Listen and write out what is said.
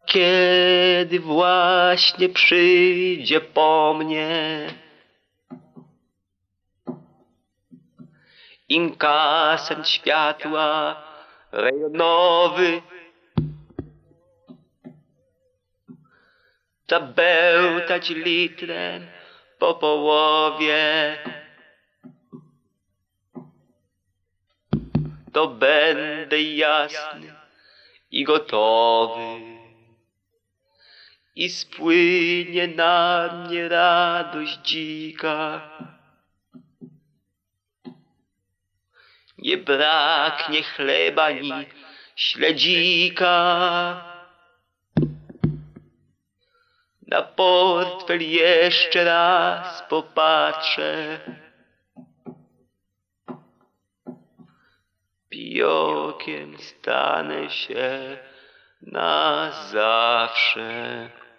Kiedy właśnie przyjdzie po mnie inkasent światła rejonowy, zabełtać litrem po połowie, to będę jasny i gotowy. I spłynie na mnie radość dzika. Nie braknie chleba ni śledzika. Na portfel jeszcze raz popatrzę. Pijiokiem stanę się na zawsze.